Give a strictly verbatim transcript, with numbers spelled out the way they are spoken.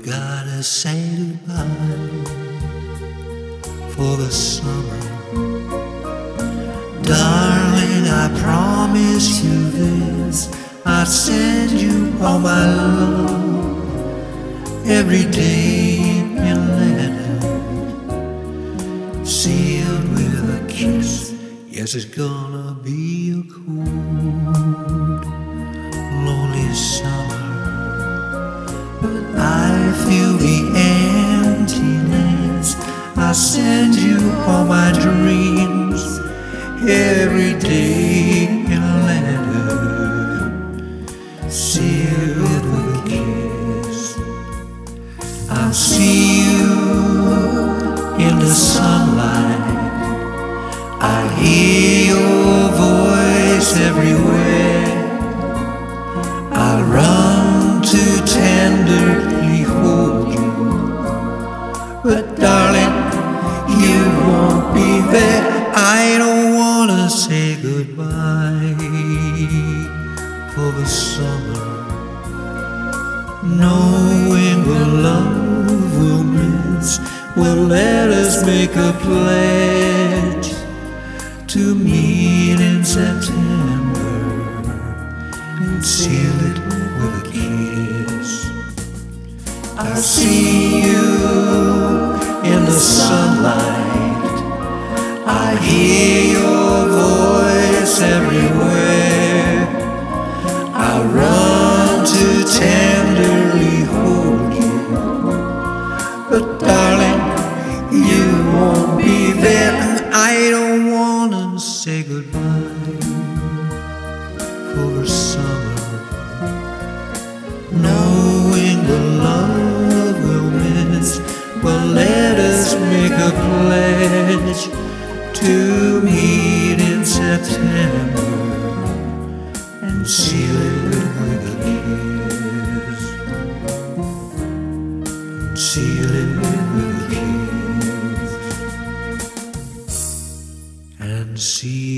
gotta say goodbye for the summer. Darling, I promise you this, I'll send you all my love every day in a letter, sealed with a kiss. Yes, it's gonna be a cold, lonely summer, but I feel the emptiness. I'll send you all my dreams every day in a letter, sealed with a kiss. I'll see you in the sunlight, I hear your voice everywhere. I'll run to tenderly hold you, but darling, you won't be there. I don't wanna say goodbye for the summer, knowing what love will miss. Well, let us make a pledge to meet in September and seal it with a kiss. I'll see you in the sunlight, I hear your voice everywhere. I'll run to tenderly hold you, but darling, you won't be there. And I don't wanna say goodbye for the summer, knowing the love we'll miss. Well, let us make a pledge to meet in September and seal it with a kiss. Seal it with a kiss. And seal